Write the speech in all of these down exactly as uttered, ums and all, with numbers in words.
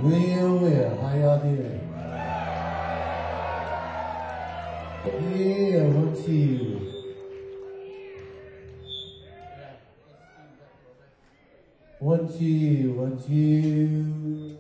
Well, well, how y'all doing? Yeah, one, two. One, two, one, two.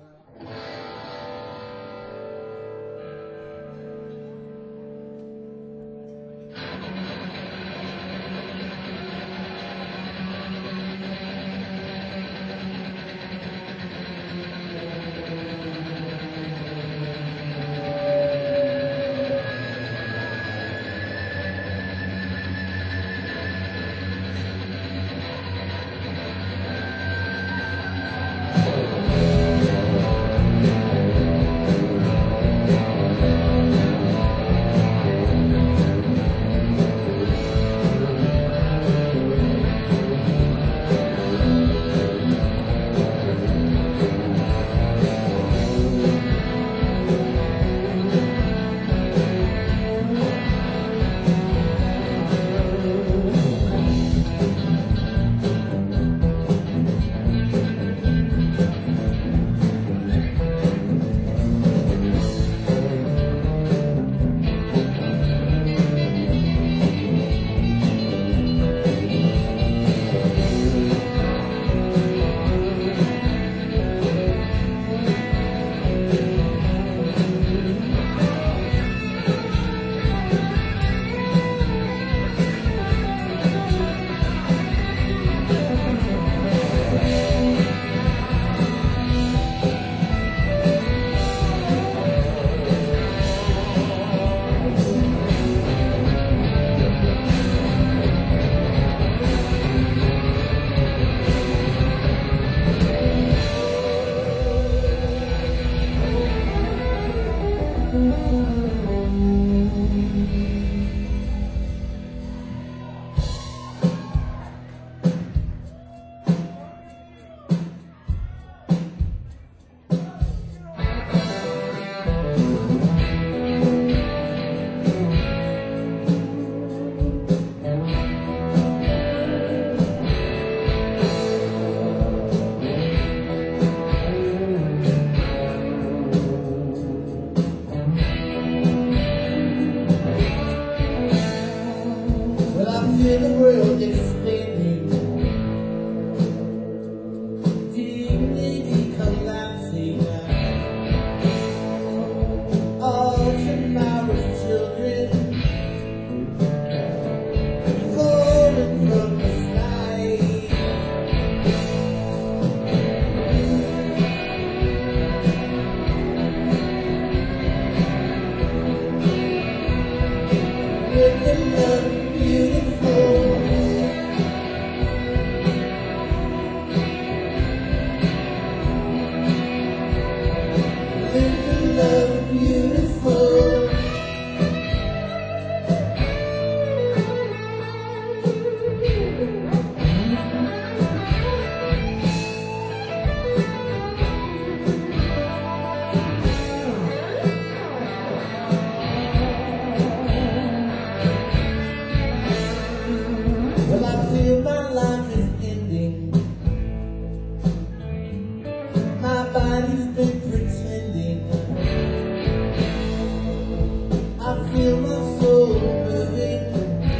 The world is spinning, dignity collapsing. All tomorrow's children falling from the sky. With the love beautiful. Well, I feel my life is ending. My body's been pretending. I feel my soul moving,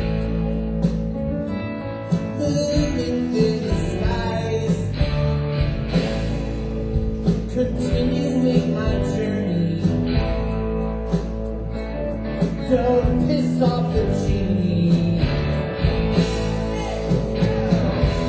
moving through the skies, continuing my journey. Don't piss off the genie.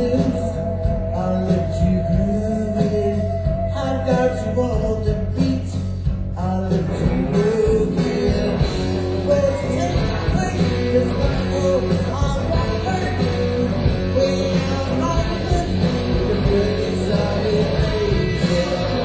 loose. I'll let you groove it. I've got you on the beat. I'll let you move it. Well, take me, it's like, oh, I'm right. Way out on the the place I am.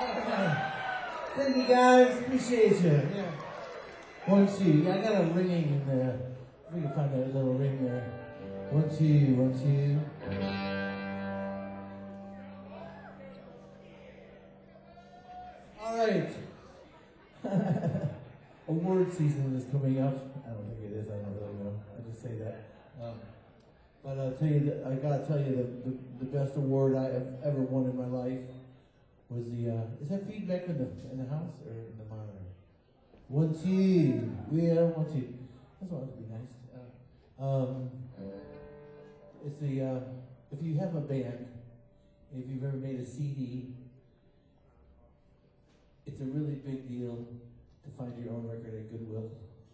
Thank you guys, appreciate you. Yeah. One, two. I got a ringing in there. We can find that little ring there. One, two, one, two. All right. Award season is coming up. I don't think it is. I don't really know. I just say that. Um, but I'll tell you that I gotta tell you the, the the best award I have ever won in my life was the. Uh, is that feedback in the in the house or in the monitor? One two. Yeah, one two. That's what would be nice. Uh, um, it's the uh, if you have a band, if you've ever made a C D, it's a really big deal to find your own record at Goodwill.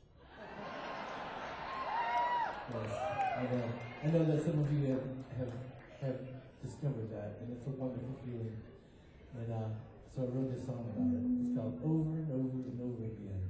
Yes, I know. I know that some of you have, have have discovered that, and it's a wonderful feeling. And uh, so I wrote this song about it. It's called Over and Over and Over Again.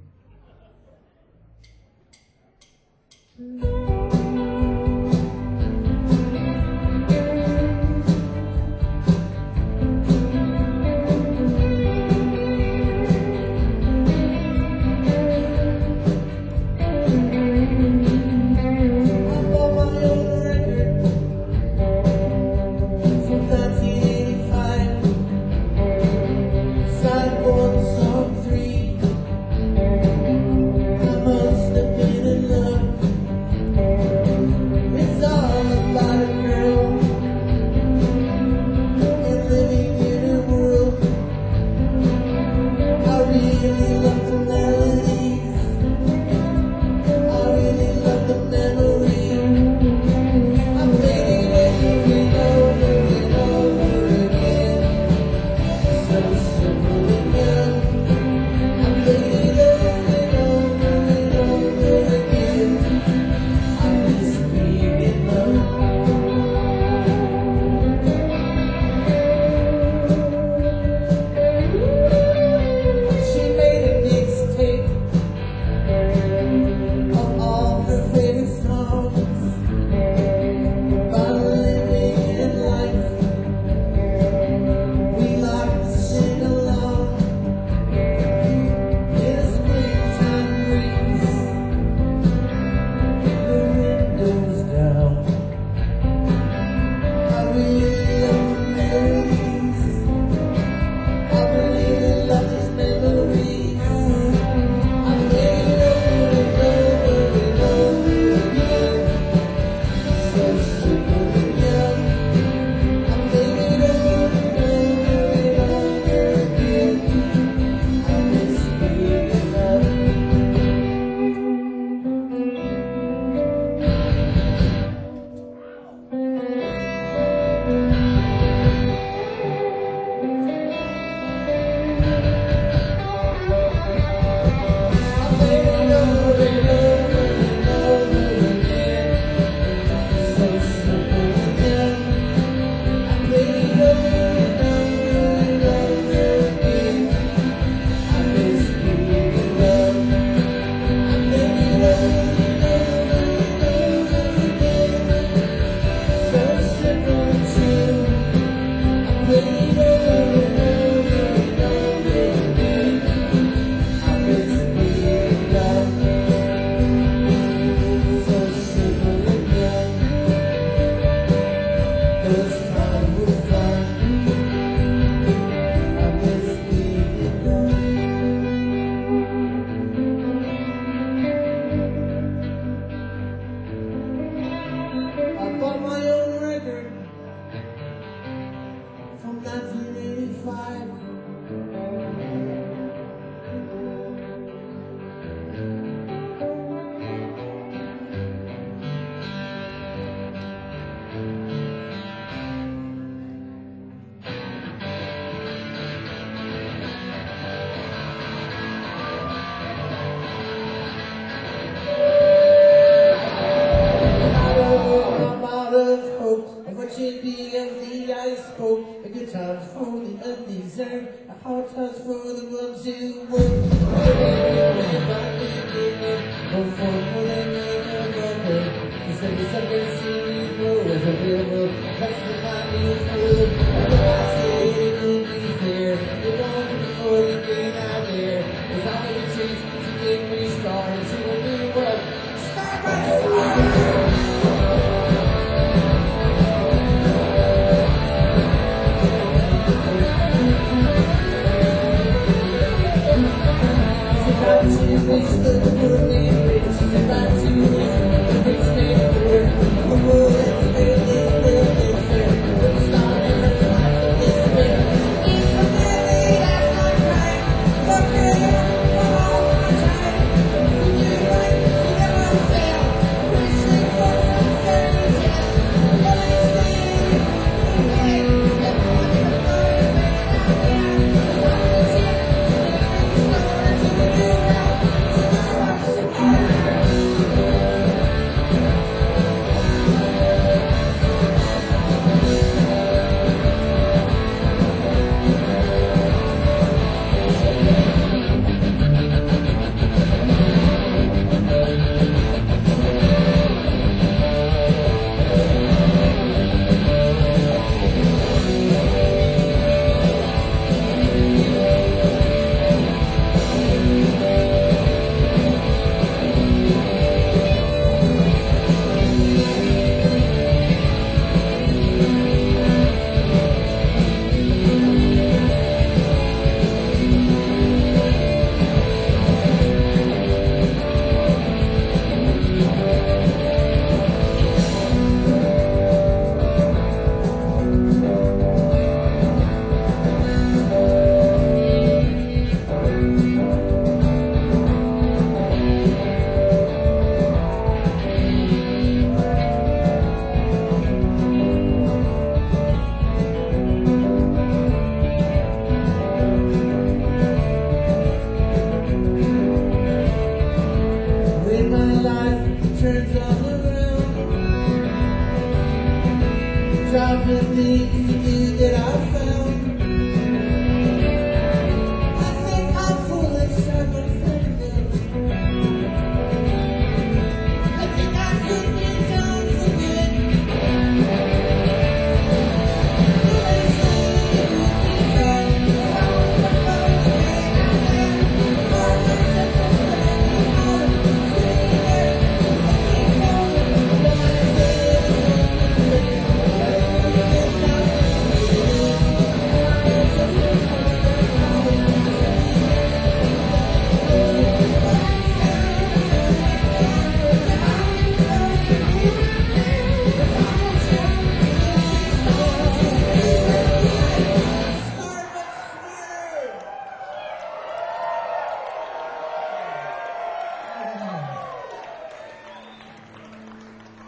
That's the money, I say it will be fair.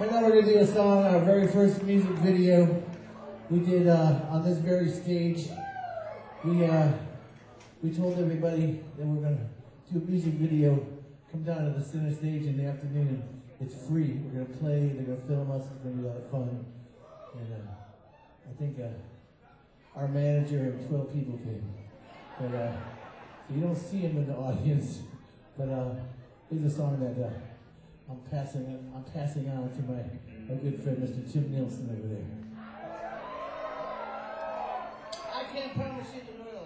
Right now we're gonna do a song, our very first music video we did uh, on this very stage. We uh, we told everybody that we're gonna do a music video. Come down to the center stage in the afternoon. It's free. We're gonna play. They're gonna film us. It's gonna be a lot of fun. And uh, I think uh, our manager and twelve people came. But uh, so you don't see him in the audience. But uh, here's a song that. Uh, I'm passing I'm passing on to my, my good friend Mister Tim Nielsen over there. I can't promise you the world.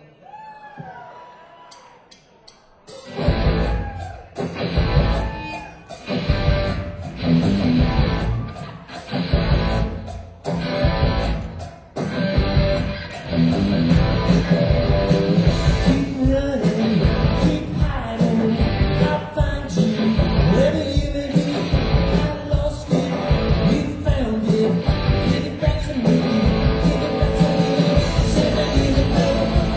Keep running, keep hiding, I'll find you wherever you may be. I lost it, you found it, give it back to me, give it back to me. Seven years ago,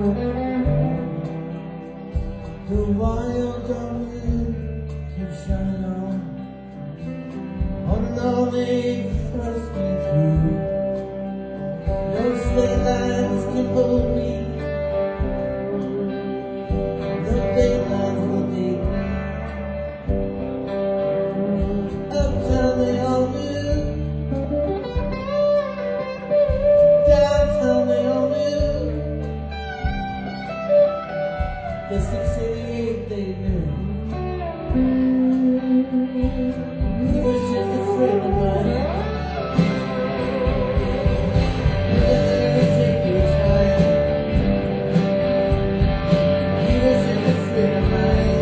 The wild moon keeps shining on. On all they thrust me through. No sleigh lines can hold me. No daylights will take me. Uptown they all knew. Downtown they all knew. The six eighty-eight they knew. He was just a friend of mine. He never take his time. He was just a friend of mine.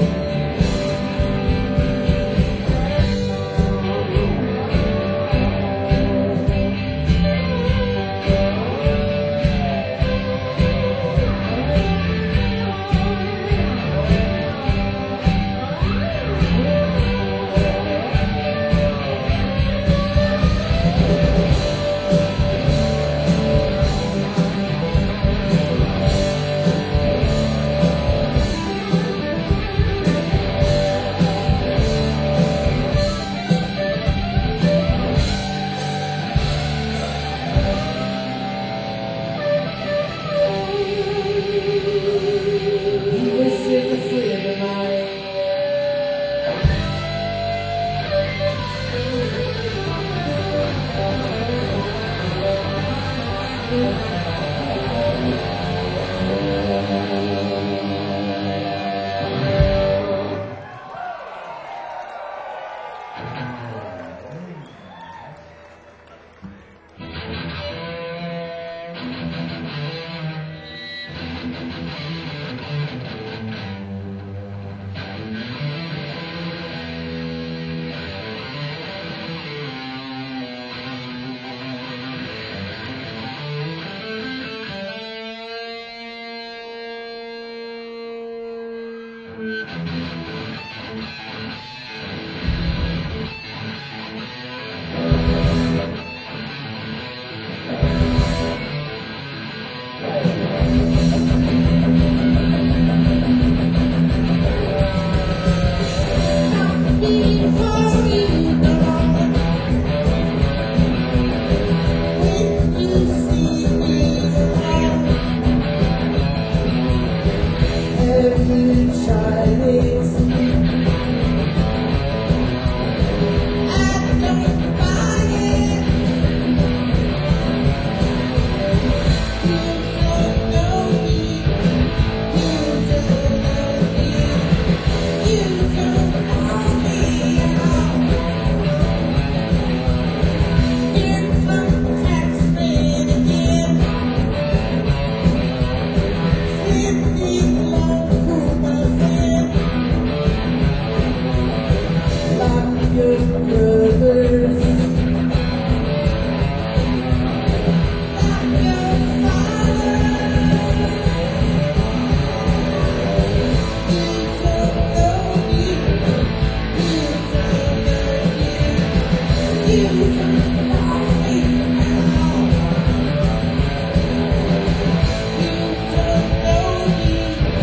You don't know me.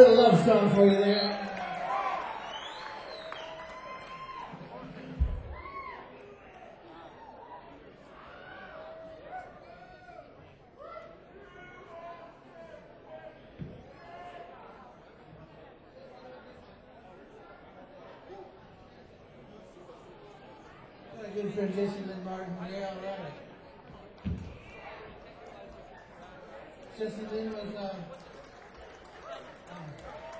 little love song for you there. My good friend Jesse Lynn Martin. Yeah, all right. Jesse Lynn was, uh, um,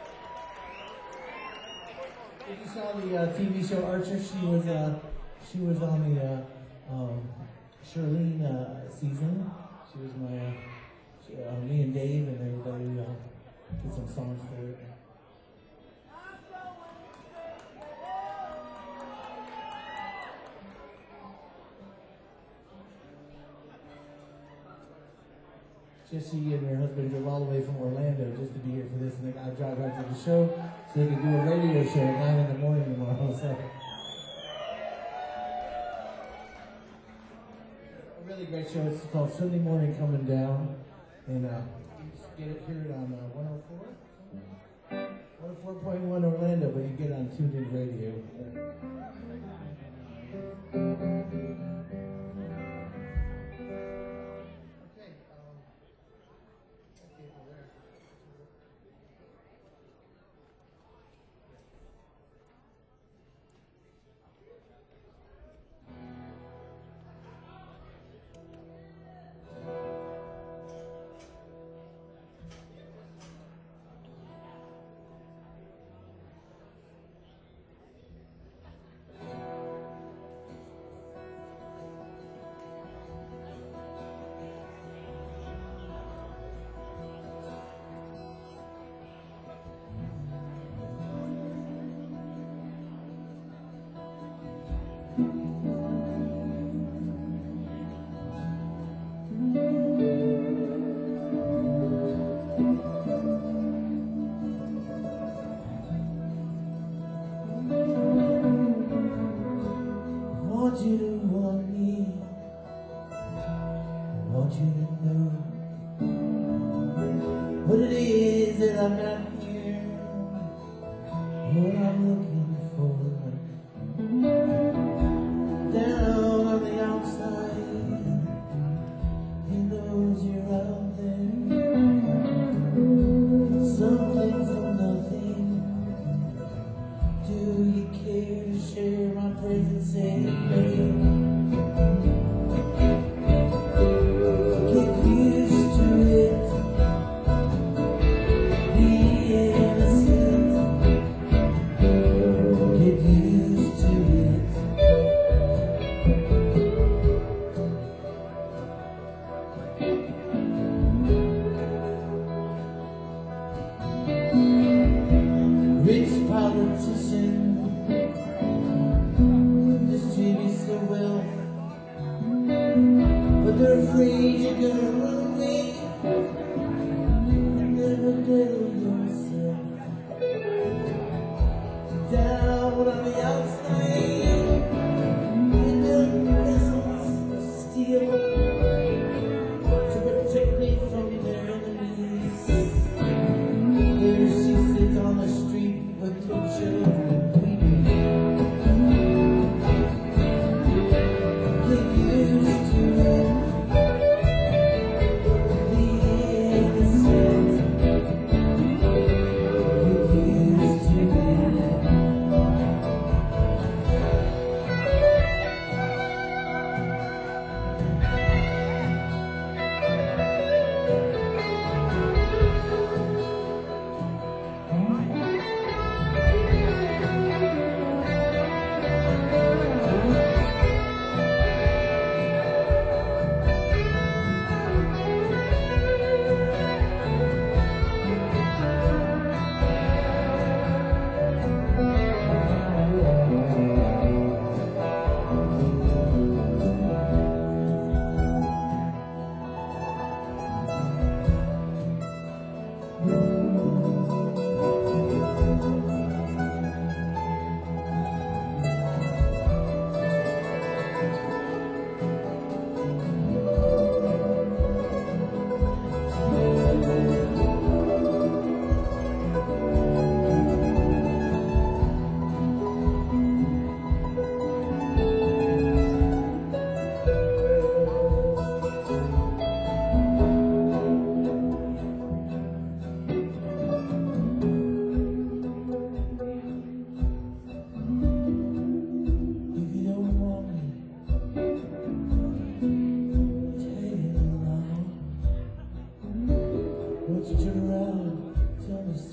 if you saw the uh, T V show Archer, she was, uh, she was on the, uh, um, Charlene, uh, season. She was my, uh, she, uh, me and Dave and everybody, uh, did some songs for it. Jessie and her husband drove all the way from Orlando just to be here for this, and I drive right to the show so they could do a radio show at nine in the morning tomorrow. So a really great show. It's called Sunday Morning Coming Down, and uh, you just get it here on uh, one oh four, one oh four point one Orlando, but you get it on Tuned In Radio. Want you to want me, want you to know what it is that I'm not here, what I'm looking for. Down on the outside, he knows you're out there. Something from nothing. Do you care to share my presence and babe? Get used to it. Be innocent. Get used to it. Rich politician, well, but they're afraid you're gonna run away. Never tell yourself. Down on the outside, you build vessels of steel to protect me from their enemies. There she sits on the street with two children weeping. Get used to it.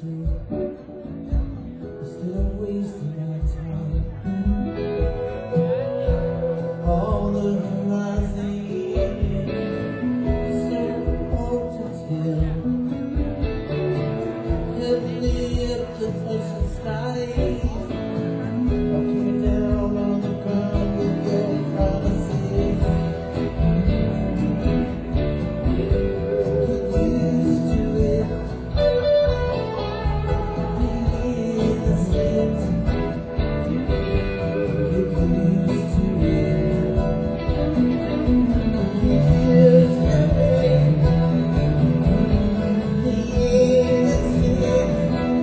to. Instead of wasting my time, all the horizon is so hard to tell. Help me up to touch the skies. I'll keep it down on the ground with your promises. Get used to it, being innocent. Get used to it. Get used to it. Being innocent.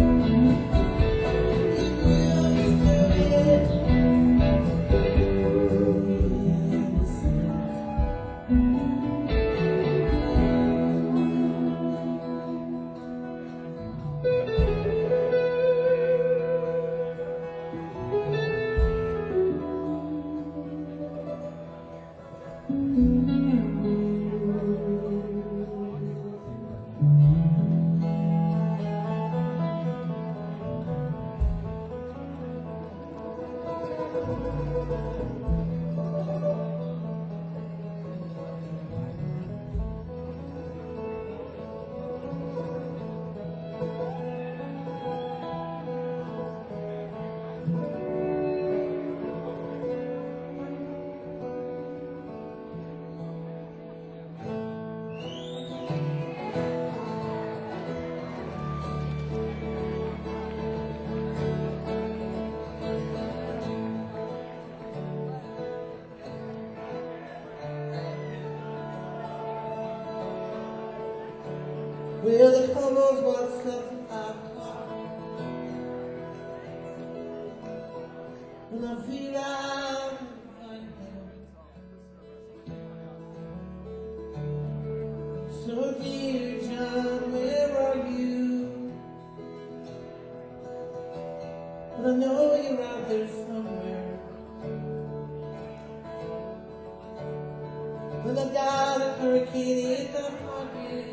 Well, the colors was left five o'clock. When I feel I'm fine. So dear John, where are you? But I know you're out there somewhere. When I got a hurricane in my pocket.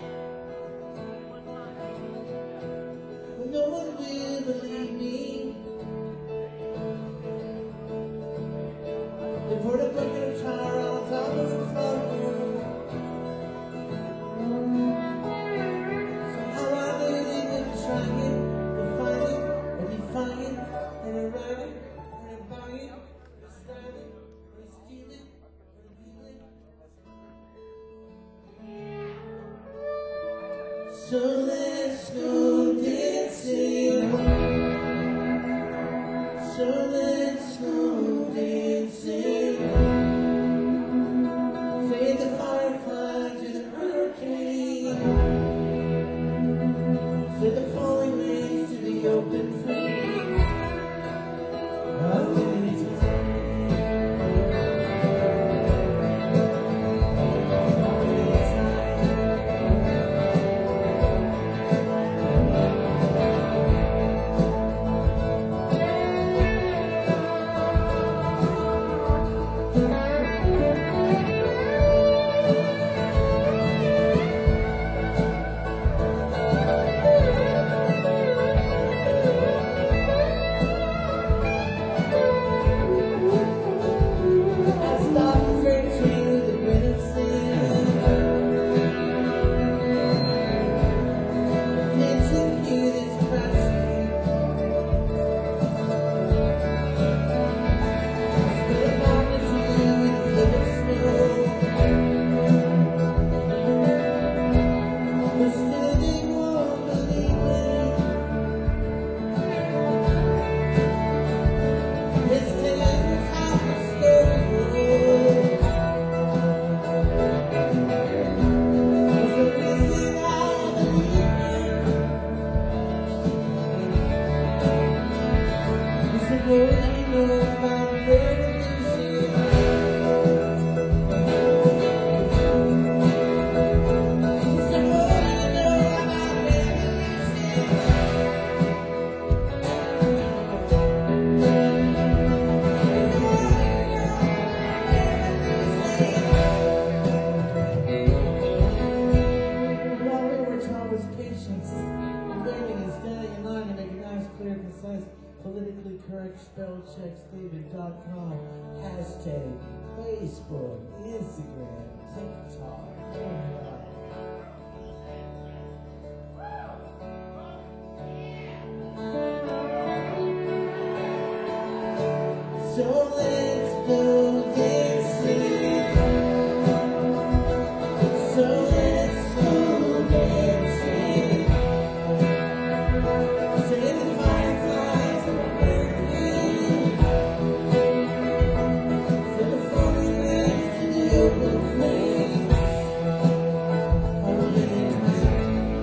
No one will believe me. They put a bucket of tar on top of the floor. Somehow I knew they would try it, they find it, and they find it, and they write it, and they buy it, and they style it, and they steal it, and they do it. So let's go dancing. So let's go dancing. Fade the firefly to the hurricane. Fade the falling leaves to the open flame. I'll wait till patience, learning is very concise, politically correct spell checks David dot com, hashtag Facebook, Instagram, TikTok. Oh my God. So let's go dancing. So let's go dancing. Say the fireflies are burning. Send the falling leaves to the open flame. Are we ready tonight?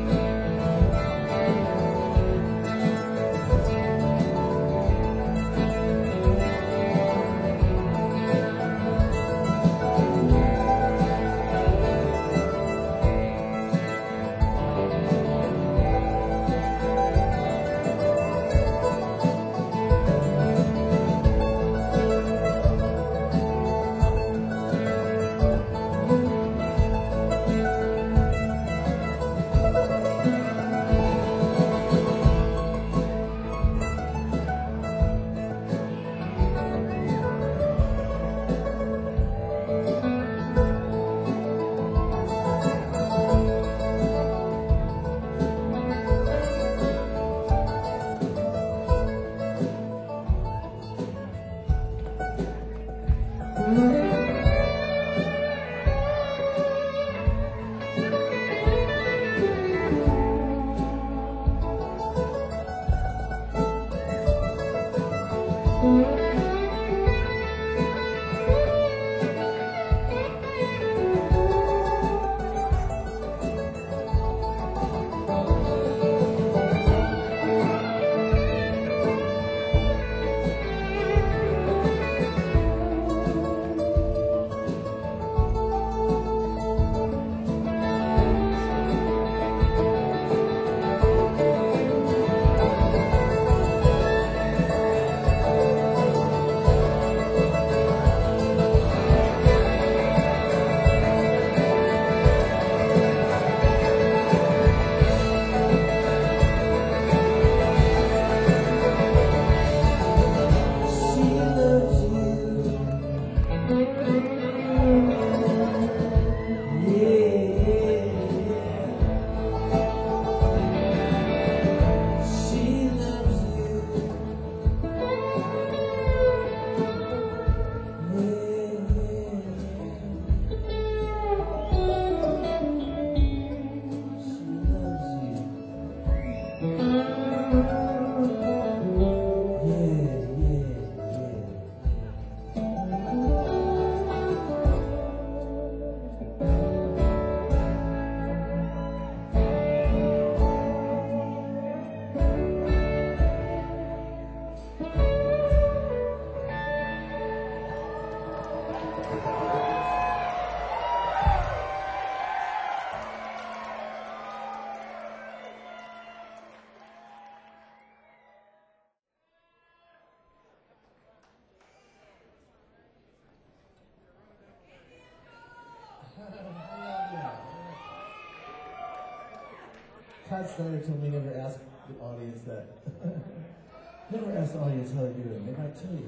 Todd Snyder told me never ask the audience that. Never ask the audience how they're doing. They might tell you.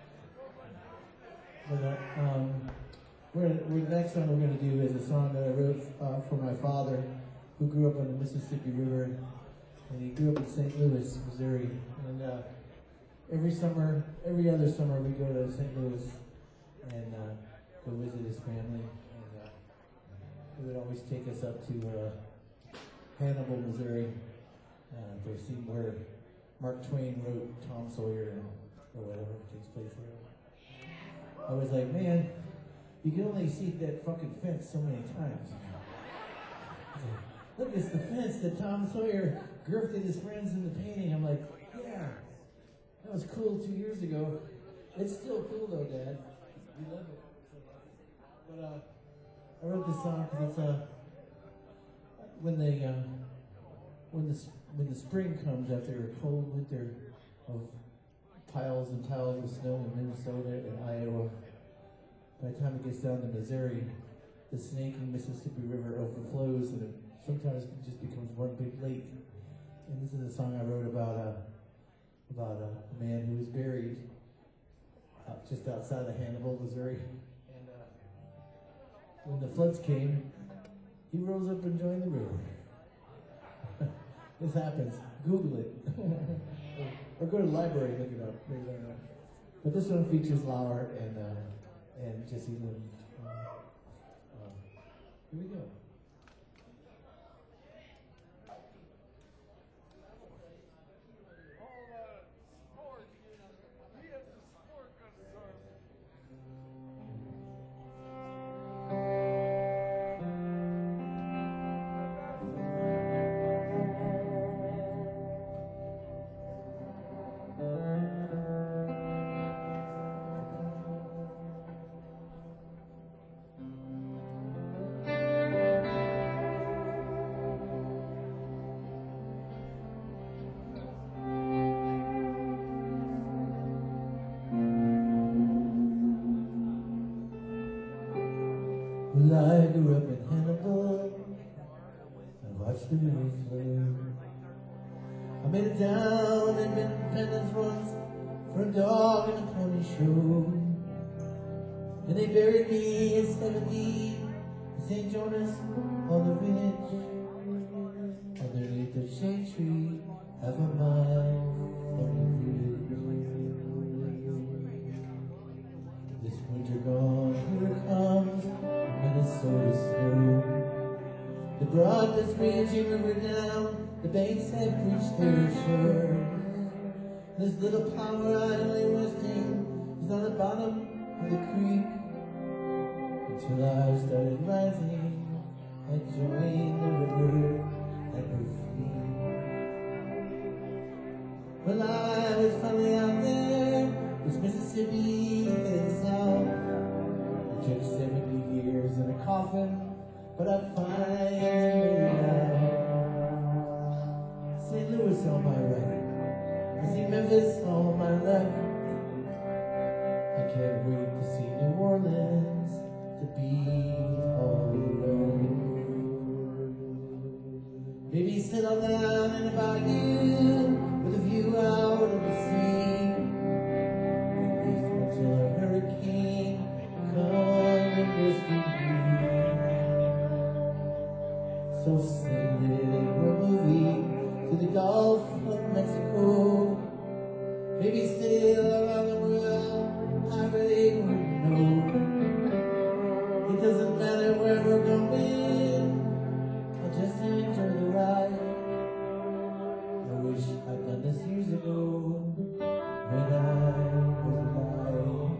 But uh, um, we're, we're, the next song we're going to do is a song that I wrote uh, for my father, who grew up on the Mississippi River, and he grew up in Saint Louis, Missouri. And uh, every summer, every other summer, we go to Saint Louis and uh, go visit his family. And uh, he would always take us up to uh, Hannibal, Missouri, uh, to see where Mark Twain wrote Tom Sawyer or whatever takes place there. I was like, man, you can only see that fucking fence so many times. Look, it's the fence that Tom Sawyer grifted his friends in the painting. I'm like, yeah, that was cool two years ago. It's still cool though, Dad. We love it. But uh, I wrote this song because it's uh, when the uh, when the when the spring comes after a cold winter of piles and piles of snow in Minnesota and Iowa. By the time it gets down to Missouri, the snaking Mississippi River overflows and it sometimes it just becomes one big lake. And this is a song I wrote about uh, about a man who was buried uh, just outside of Hannibal, Missouri. And uh, when the floods came, he rose up and joined the river. This happens. Google it. Or go to the library and look it up. But this one features Lauer and uh, and Jesse Lynn. Uh, uh, here we go. Well, I grew up in Hannibal. I watched the river flow. I made it down in Independence once for a dog and a pony show. And they buried me at seventy in Saint Jonas on the ridge, underneath the shade tree, half a mile from the bridge. This winter gone, here it comes, Minnesota snow. The broad that's raging river down, the banks have reached their shores. This little power idly resting is on the bottom of the creek, until I started rising and joined the river at her feet. Well, I was finally out there, this Mississippi headed south. It took seventy years in a coffin, but I finally made it out. Saint Louis on my right, I see Memphis on my left. I can't wait to see New Orleans, to be all alone. Maybe settle down in a bayou with a view out of the sea, at least until a hurricane comes and rescue me. So send it in a movie to the Gulf of Mexico. Maybe sail around the world, I really wouldn't know. It doesn't matter where we're going, I'll just enjoy the ride. I wish I'd done this years ago, when I was alive.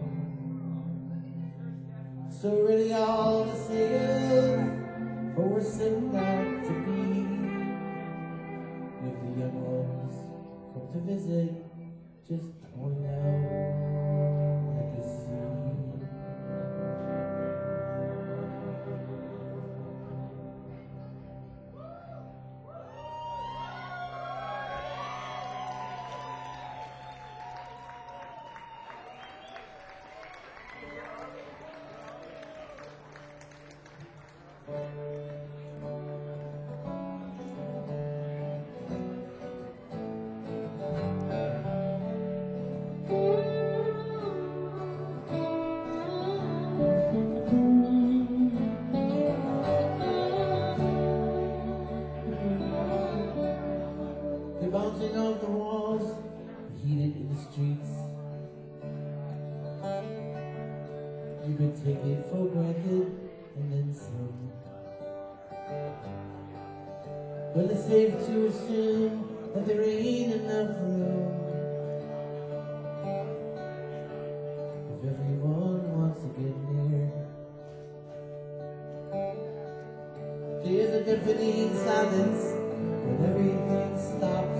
So ready all to sail, for we're setting out to be with the young ones come to visit, just point out at the sea. Bouncing off the walls, heated in the streets. You could take it for granted and then some. Well, it's safe to assume that there ain't enough room if everyone wants to get near. There's a deafening silence when everything stops.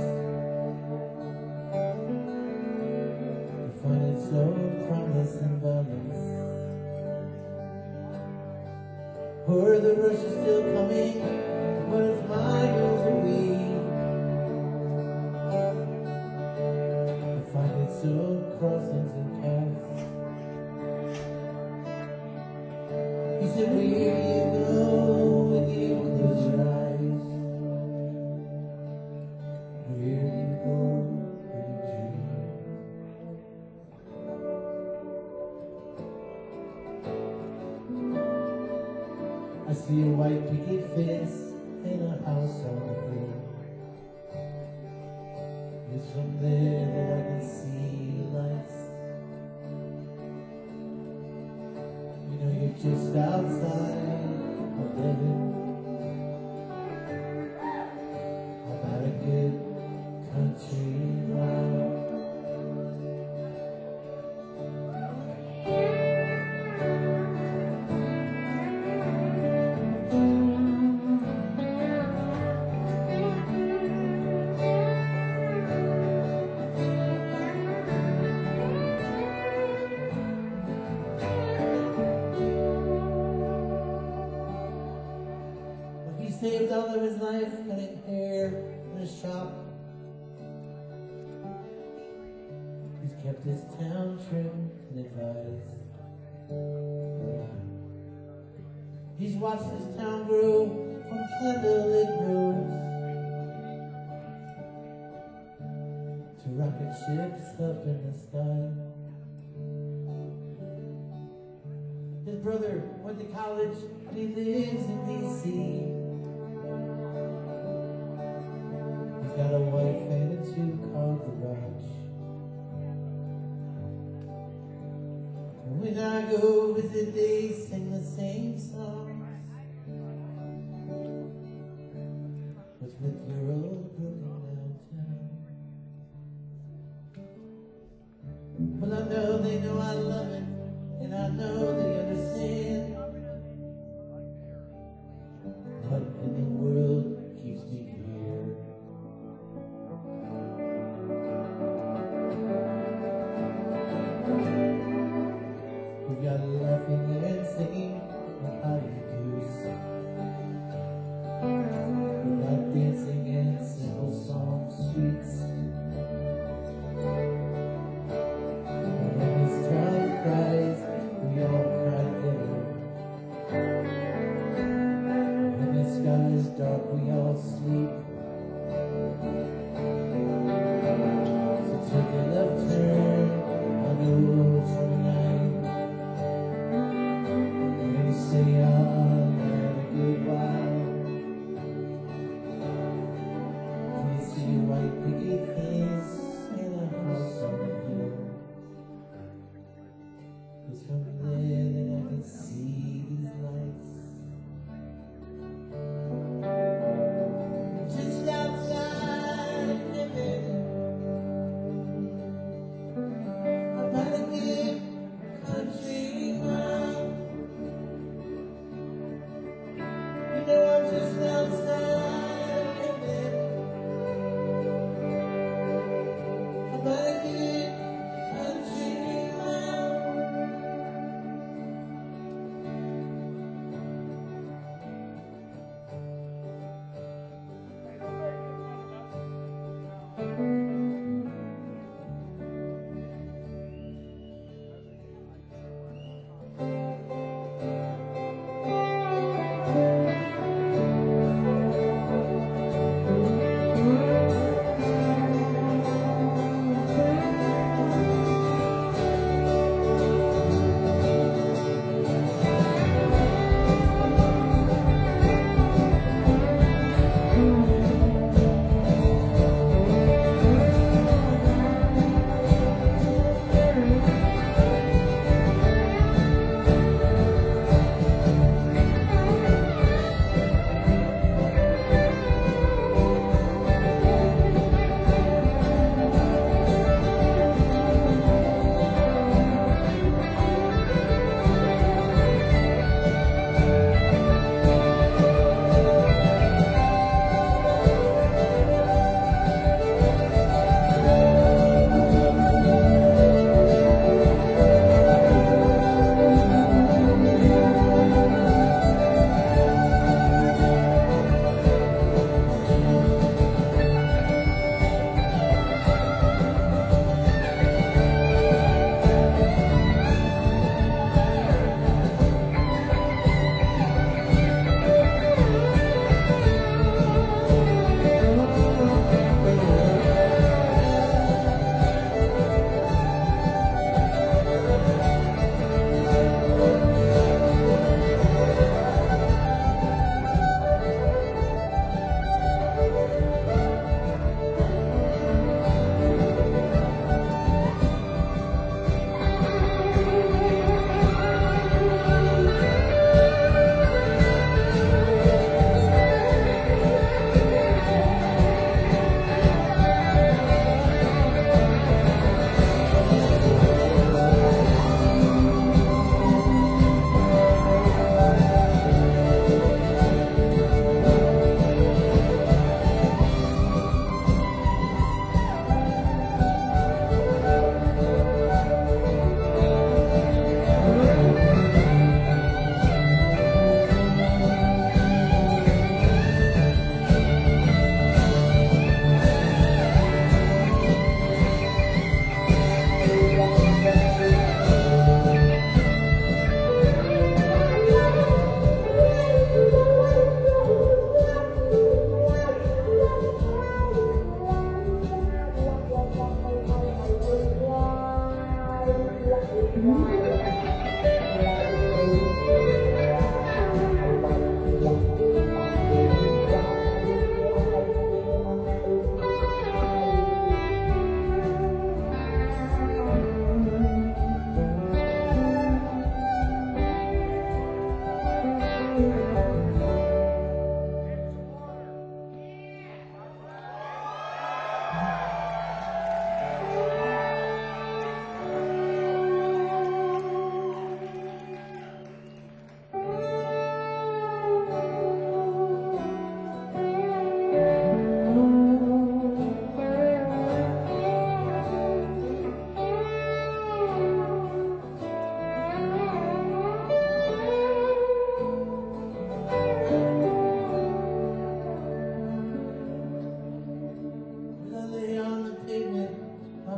You find it so promise and balance. Or the rush is still coming, but it's miles away. You find it so crossings and paths. He said, where you go when you close your eyes. Where you go when you dream. see a white picket fence and a house on the hill. It's from there that I can see lights. You know you're just outside of heaven. About a good country ride. He saved all of his life cutting hair in a shop. He's kept his town trim and advised. He's watched his town grow from candlelit rows to rocket ships up in the sky. His brother went to college and he lives in D C He's got a wife and a two-car garage. And when I go visit, they sing the same songs. But with your old broken downtown. Well, I know they know I love it, and I know they understand. What in the world keeps me here? We've got laughing and singing and honeydews. We've got dancing and simple song streets. And when this town cries, we all cry together.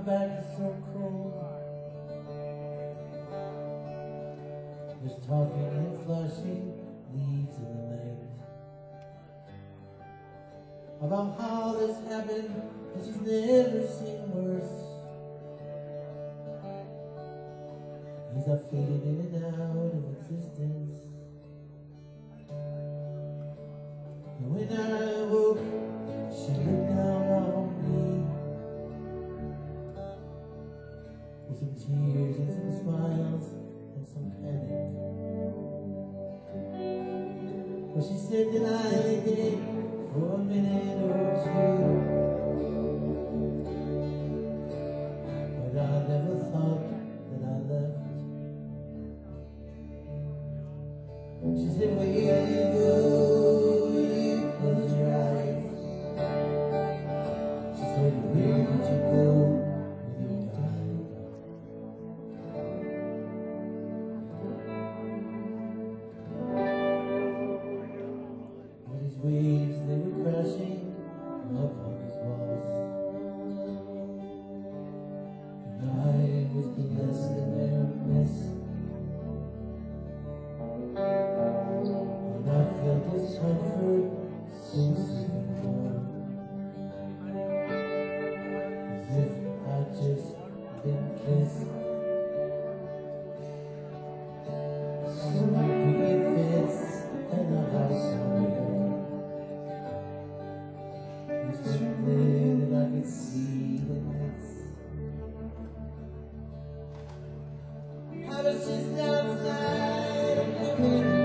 back is so cold. There's talking and flushing leaves in the night about how this happened, but she's never seen worse. As I faded in and out of existence, and when I woke, she looked down on me with some tears and some smiles and some panic. But she said that I only did for a minute or two, but I never thought that I left. She said, where did you go? You closed your eyes. She said, where did you go when you died? All these waves, they were crashing upon his walls, and I was blessed in their mess. This comfort so safe and warm, as if I'd just been kissed. So many big fence and a house somewhere, was so clear that I could see the lights. I was just outside looking.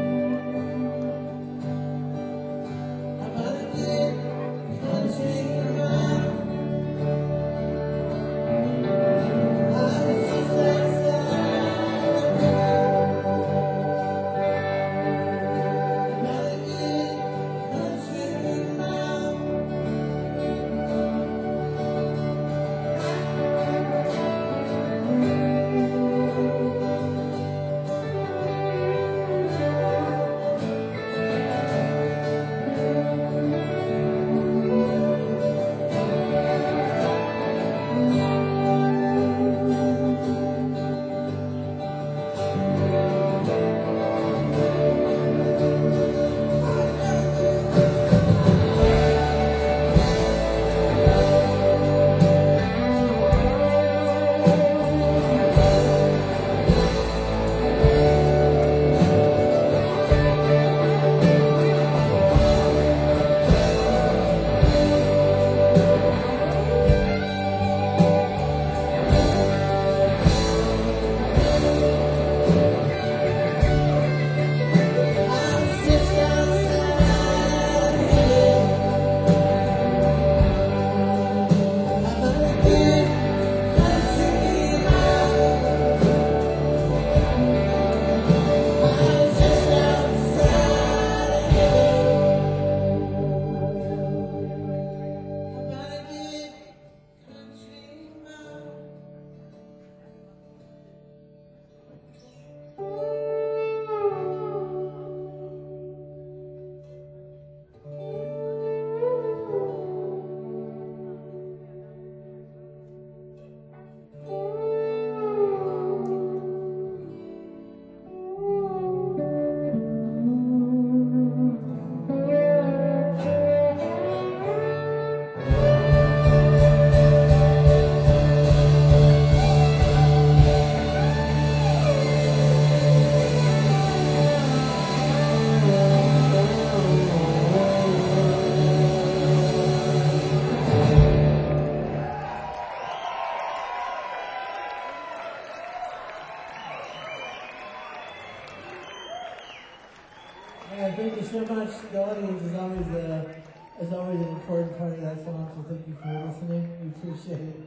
Yeah, thank you so much. The audience is always uh, is always an important part of that song, so thank you for listening. We appreciate it.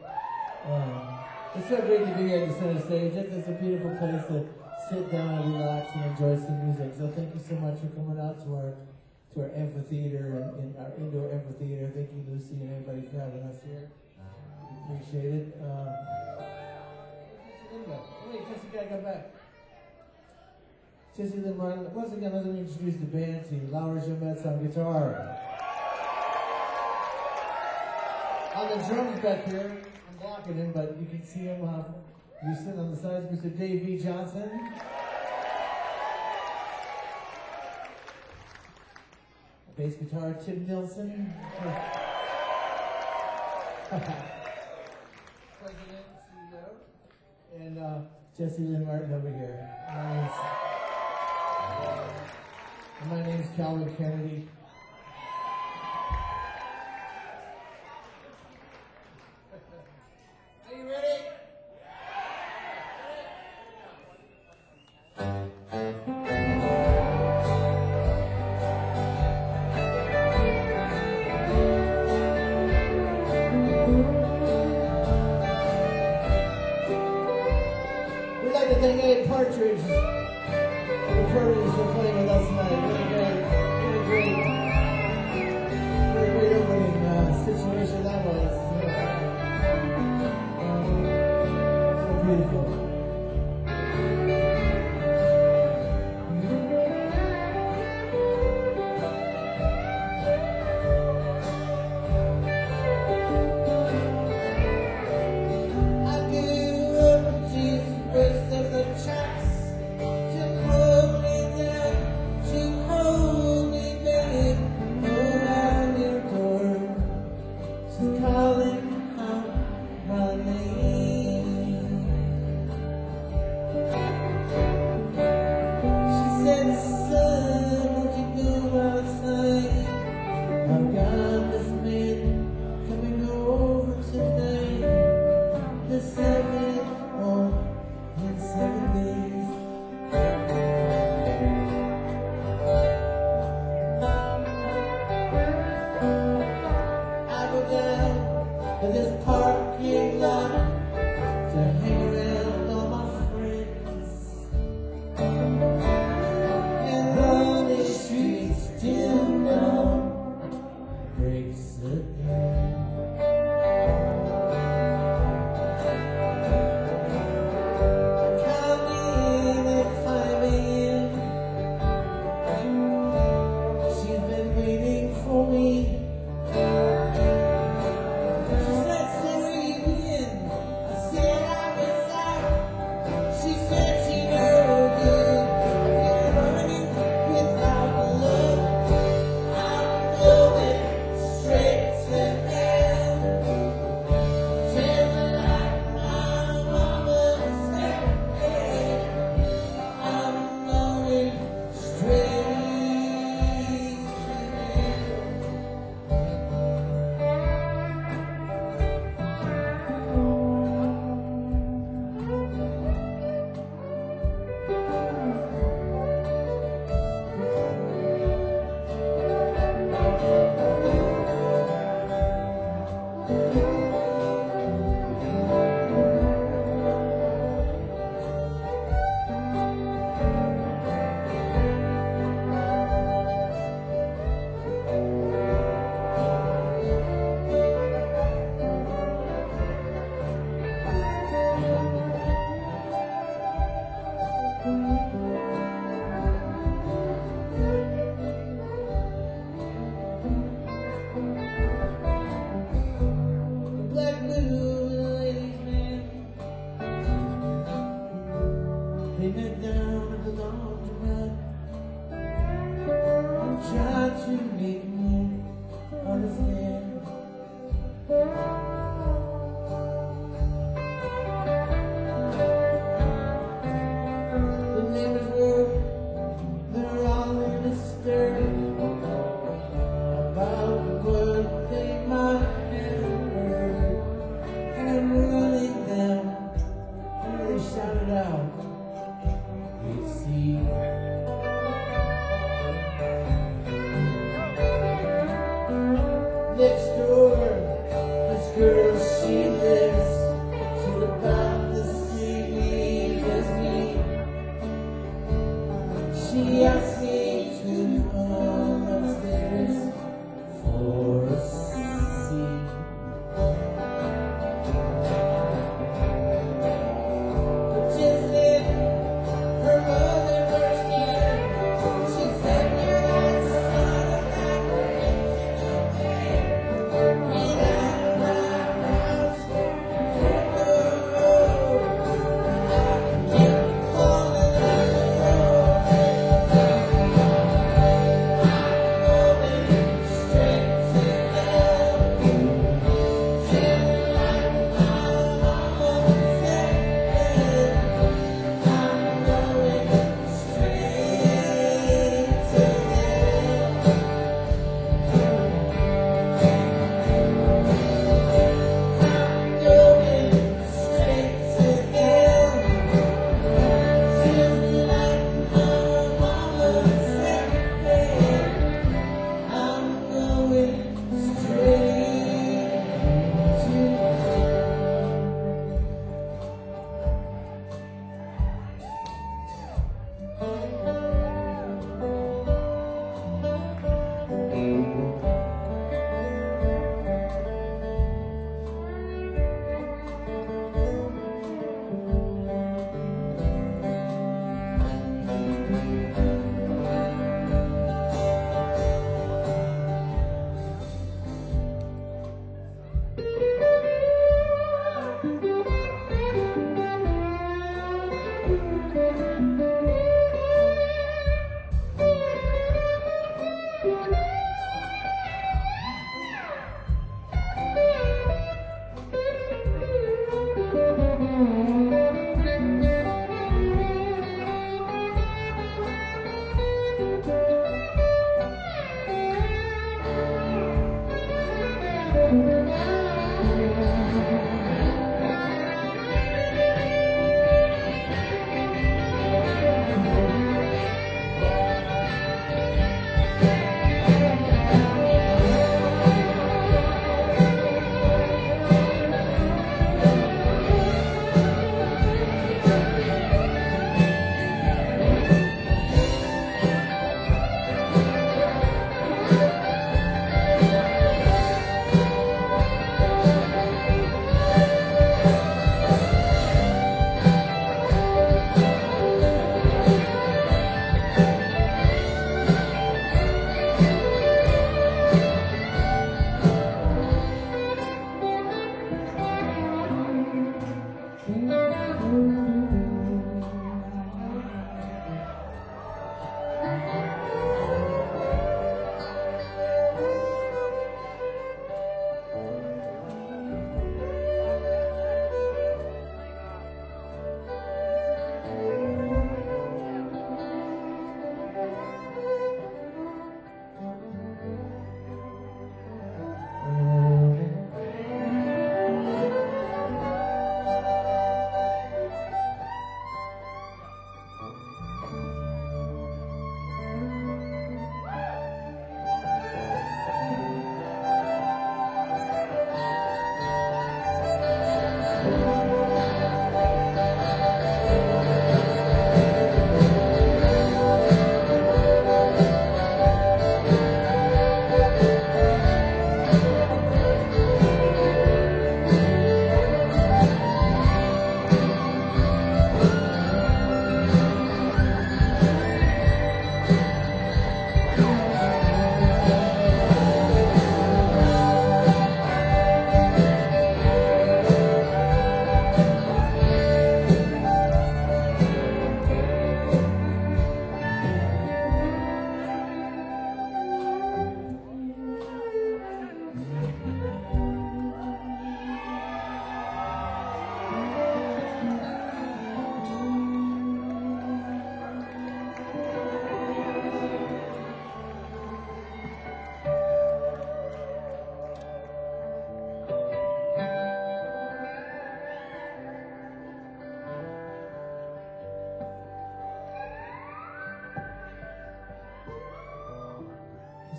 Um, it's so great to be at the center stage. It's a beautiful place to sit down and relax and enjoy some music. So thank you so much for coming out to our to our amphitheater and, and our indoor amphitheater. Thank you, Lucy, and everybody for having us here. We appreciate it. Um, Wait, Jessica, come back. Jesse Lynn Martin. Once again, let me introduce the band to you. Laura Jometz on guitar. On the drums back here, on blocking him, but you can see him. Uh, you sit on the sides, Mister Dave V. Johnson. Bass guitar, Tim Nilsson. President, C E O. And uh, Jesse Lynn Martin over here. My name's, uh, my name's Calvin Kennedy. Are you ready? We'd like to thank Ed Partridge and the Curtis for playing with us tonight. Really great, really great, really great opening uh, situation that was. So beautiful.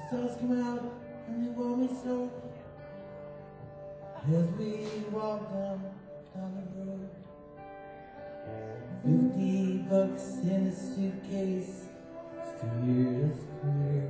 stars come out and they want me so. As we walk down, down the road, fifty bucks in a suitcase steers us clear.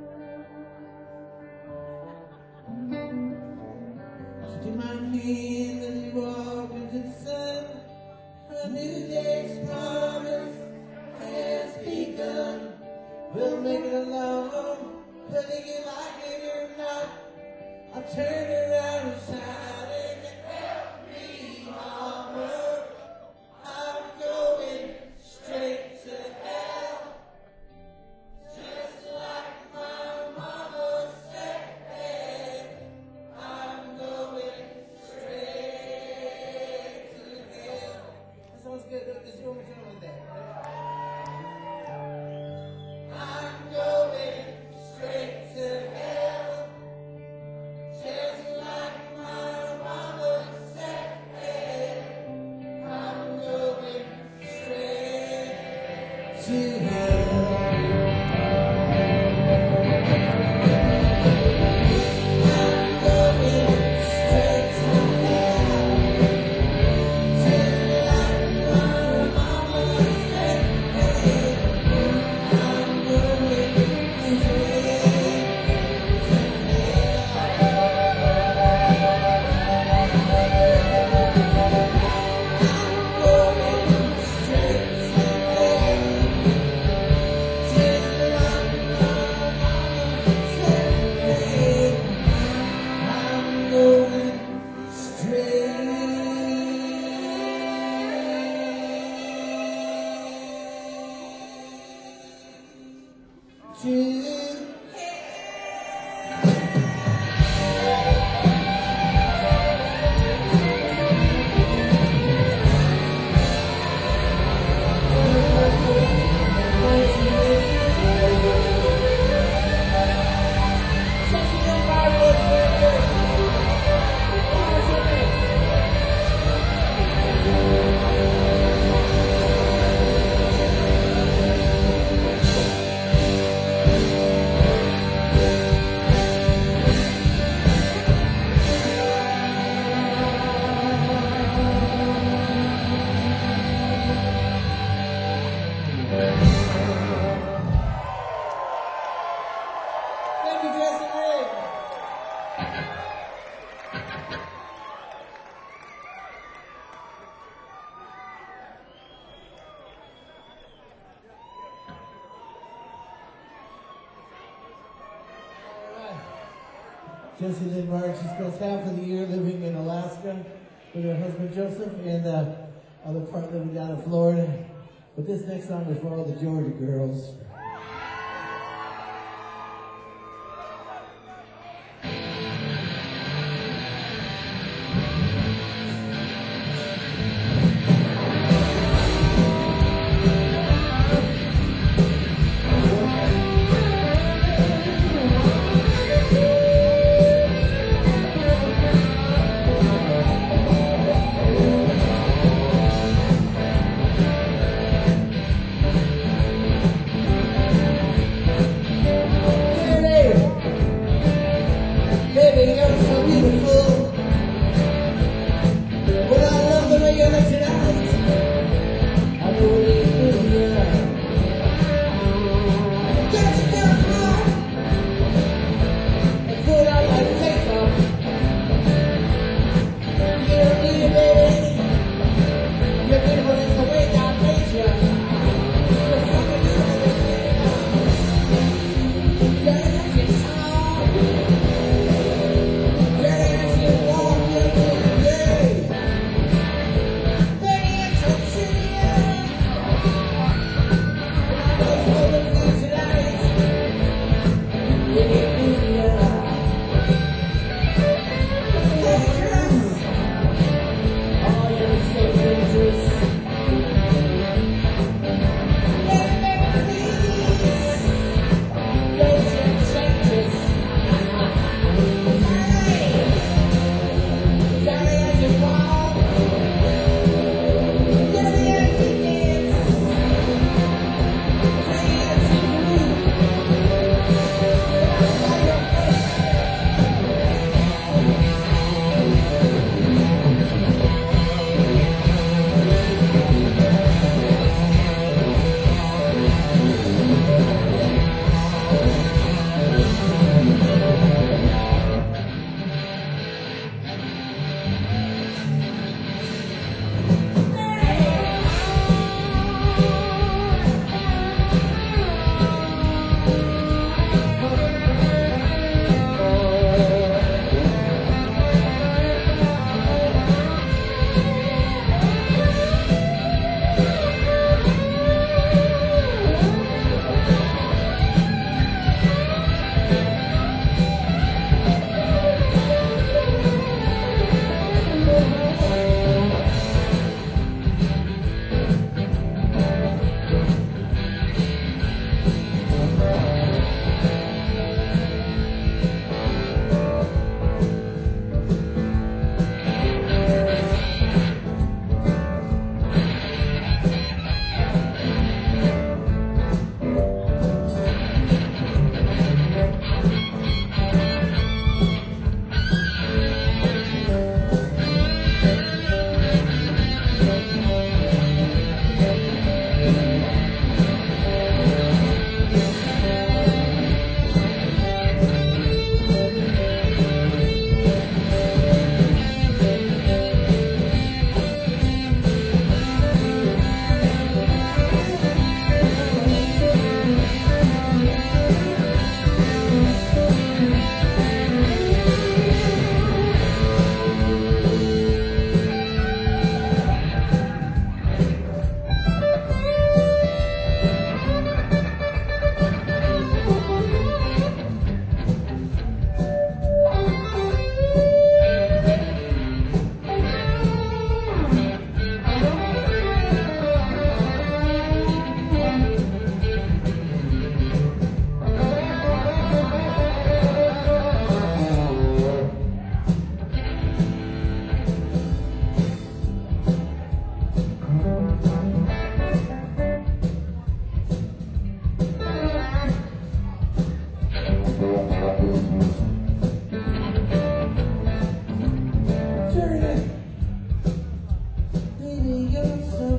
So do you mind me as we walk into the sun? A new day's promise has begun. We'll make it alone, whether you like it or not. I'll turn around and shouting, help me, mama. I'm going straight to hell, just like my mama said. I'm going straight to hell. That sounds good. Just go with it with that. I'm going straight to hell, just like my mama said. I'm going straight to hell. I'm going straight to hell, just like my mama said. I'm going straight to Thank you, Jesse Ray. Jessie Lynn Martin, she spends half of the year living in Alaska with her husband Joseph, and the other part living down in Florida. But this next song is for all the Georgia girls.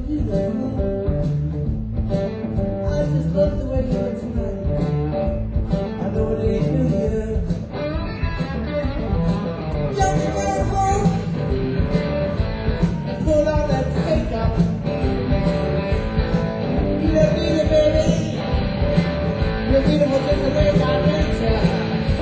love you, lady. I just love the way you look tonight. I know it ain't New Year. Don't you go home and pull out that fake out. You don't need it, baby. You're beautiful just the way I meant you.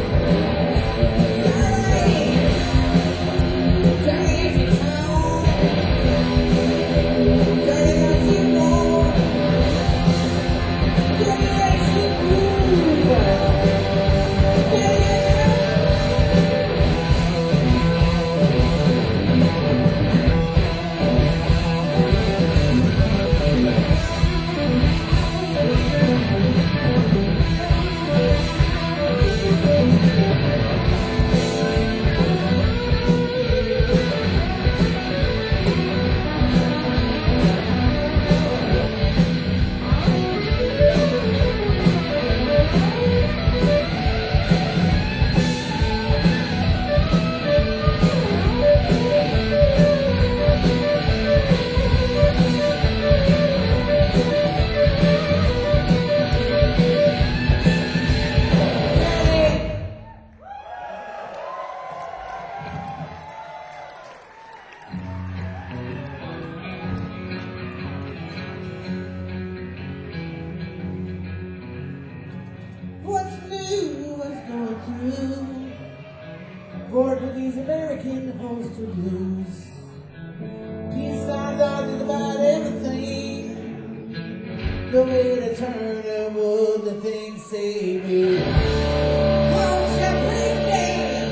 What's new, what's going through? Portuguese American postal blues. Peace signs are just about everything. The way to turn the world, the things say me. Won't you bring me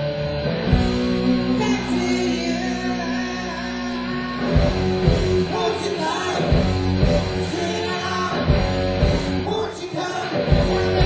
back to you? Won't you come, sing along? Won't you come?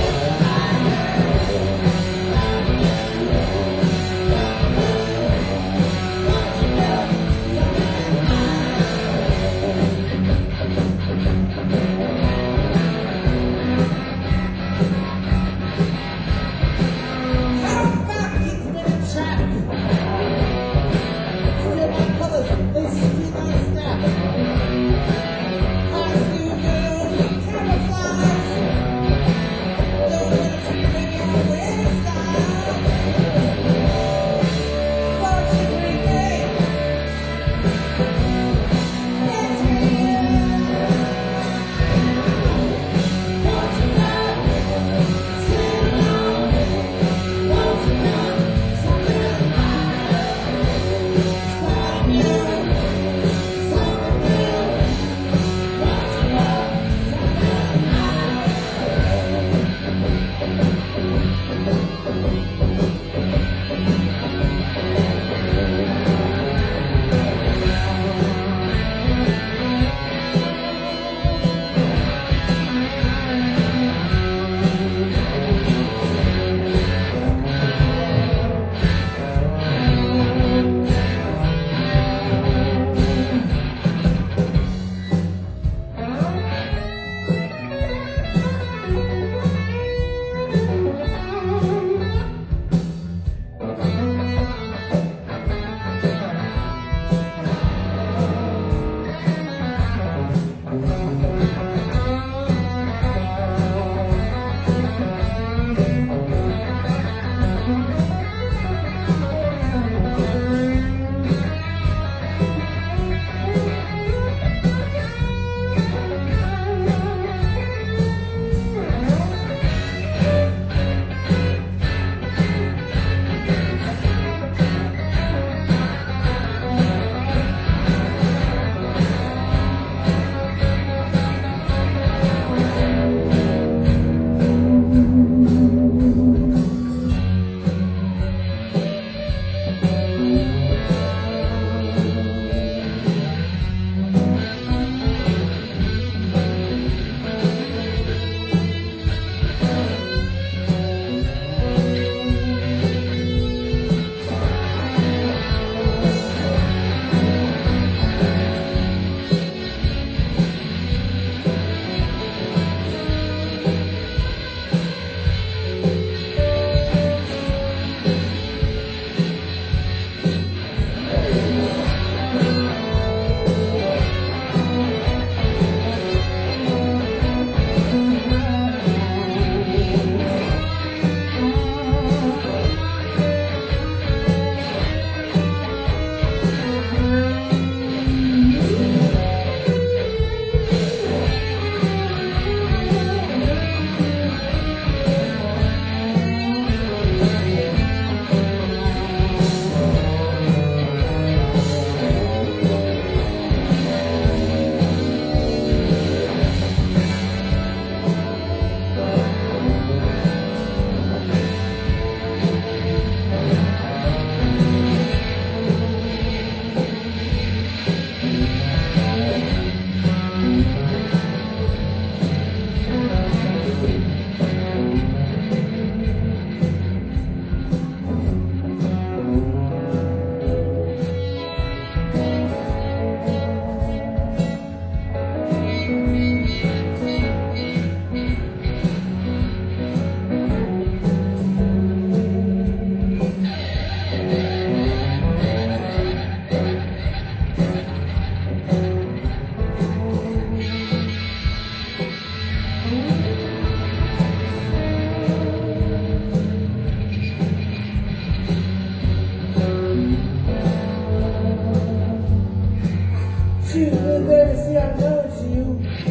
Shoot, little baby, see I'm coming to you.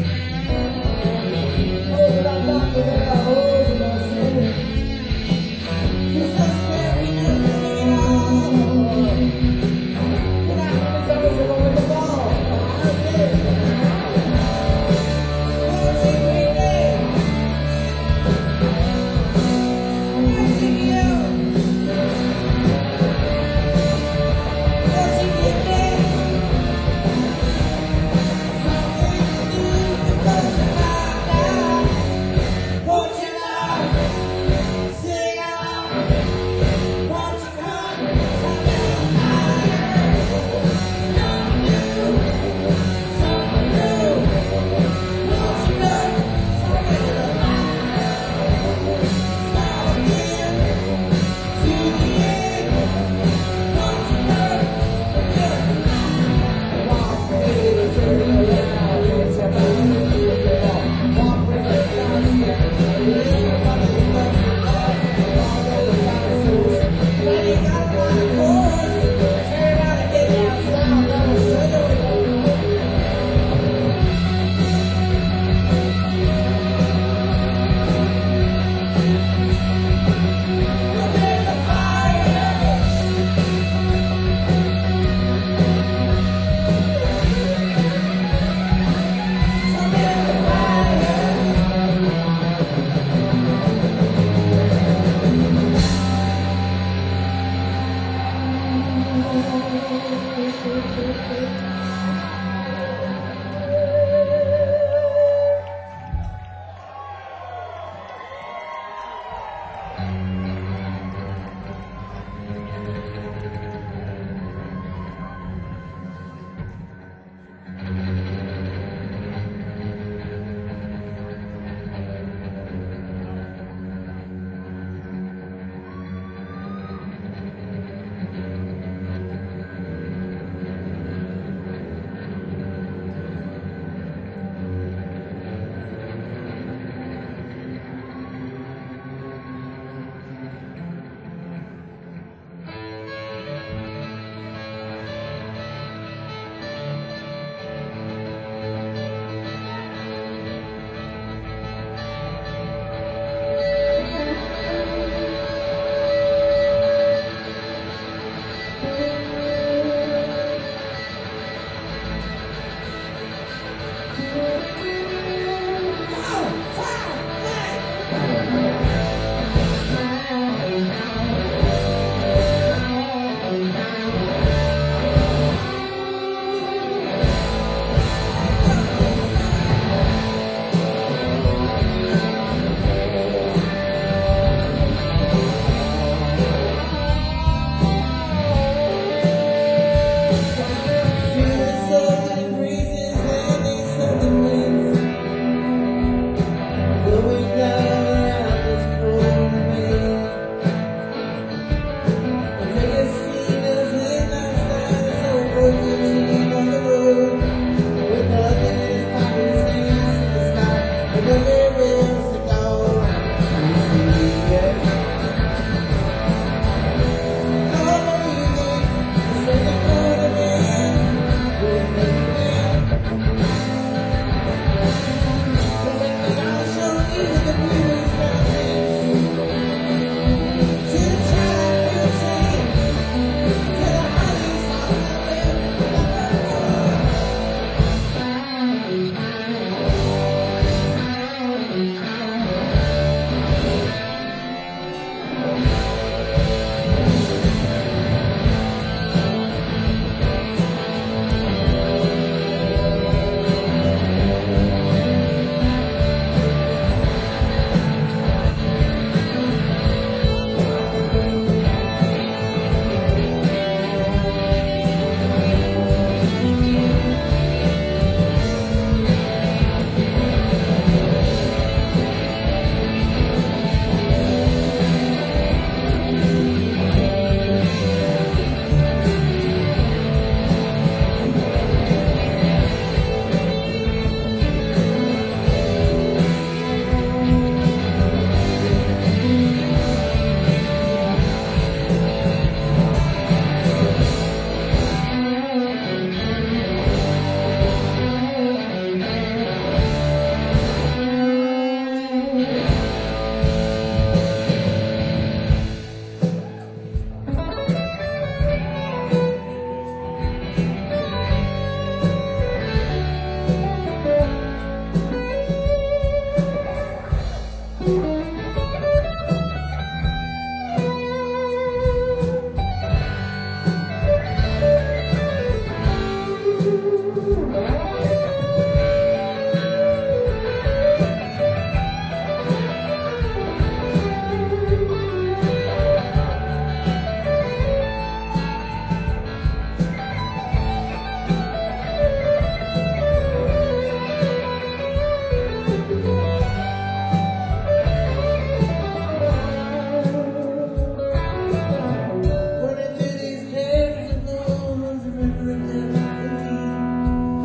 Hold it on top of that, I hold it on center. You're so scary, you're living it all. You're not gonna tell us about with the ball. That's it. What's it green day? What's it you? What's it green day?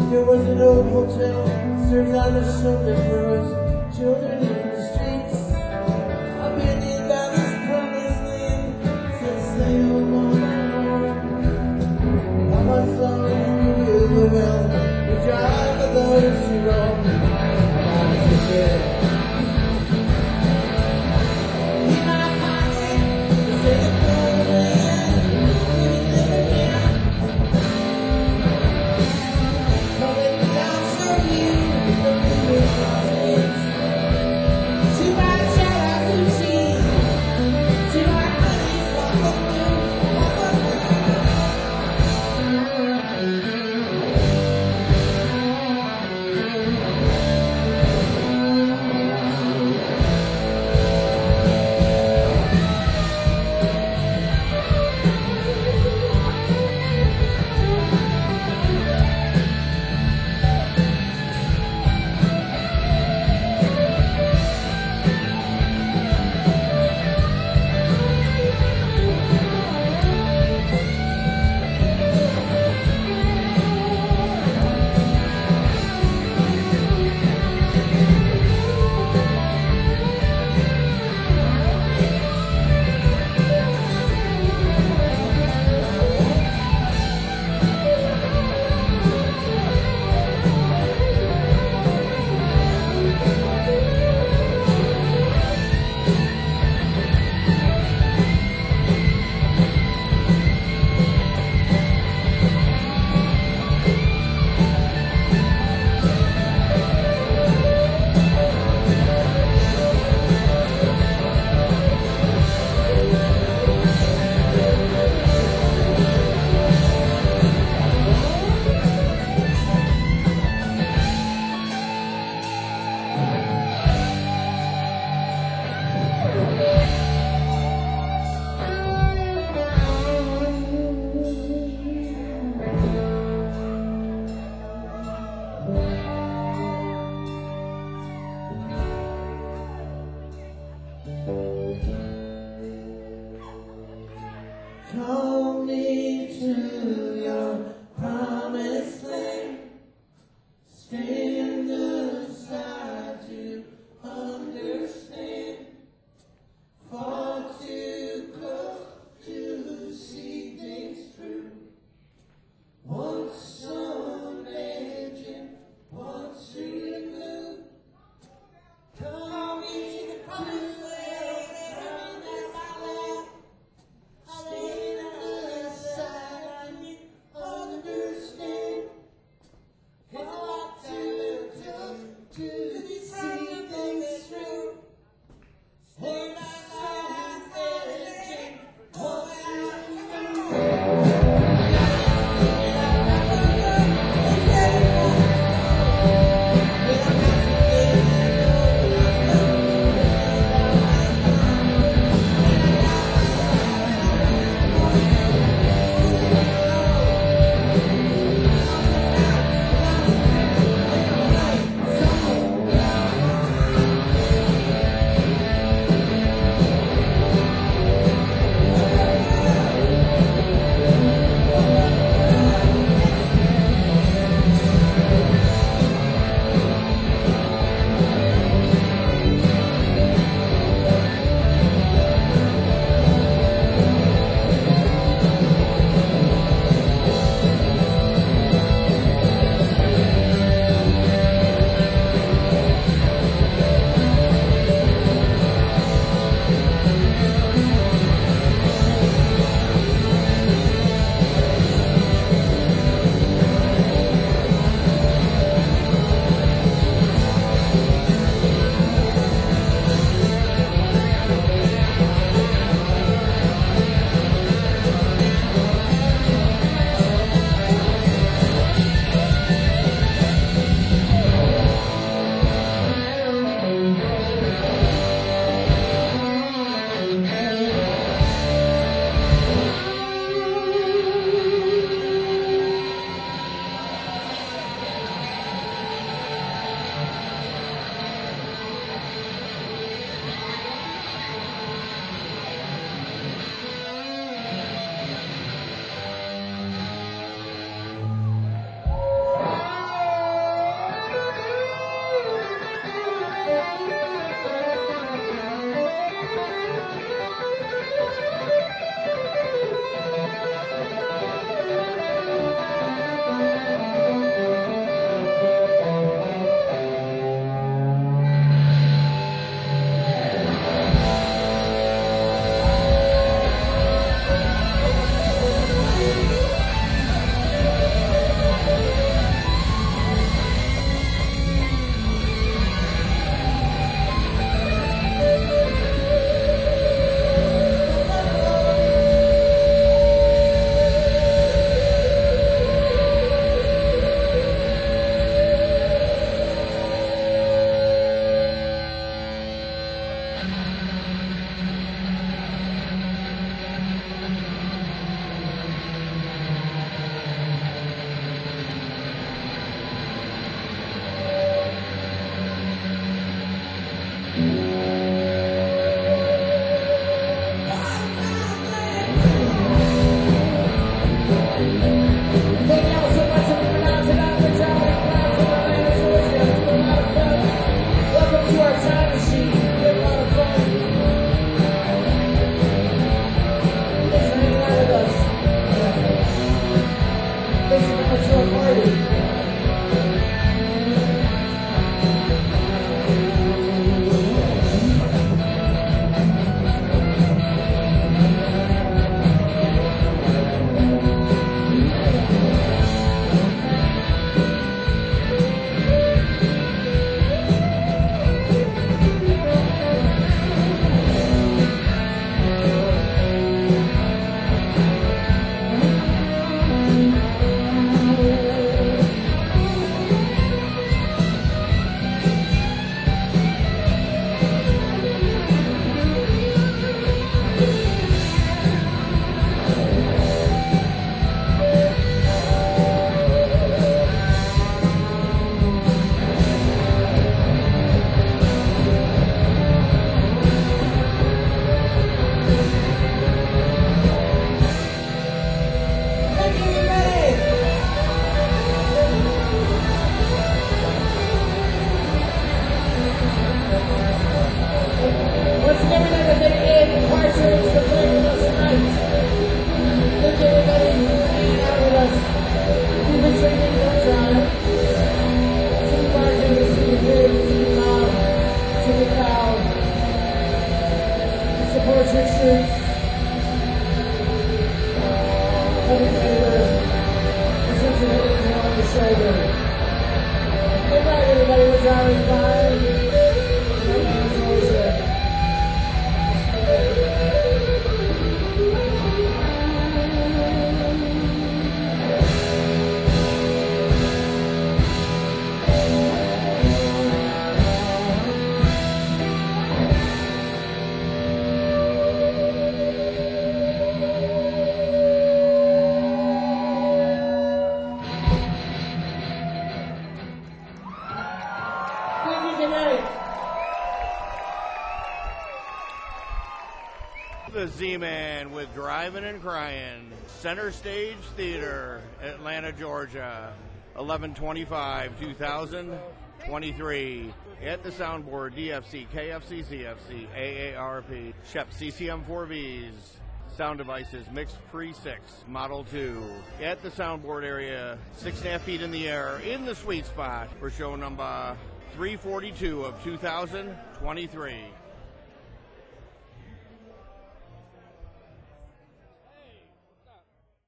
There was an old hotel, serves on a Sunday. There was children in the streets. I've been in by this promised land since they were born. How much longer will the well be dry for those who roam? I'm out of the The Z-Man with Driving and Crying, Center Stage Theater, Atlanta, Georgia, eleven twenty-five two thousand twenty-three. At the soundboard, D F C, K F C, Z F C, A A R P, Shep C C M four Vs, sound devices, Mixed Pre six, Model two. At the soundboard area, six and a half feet in the air, in the sweet spot for show number three forty-two of two thousand twenty-three.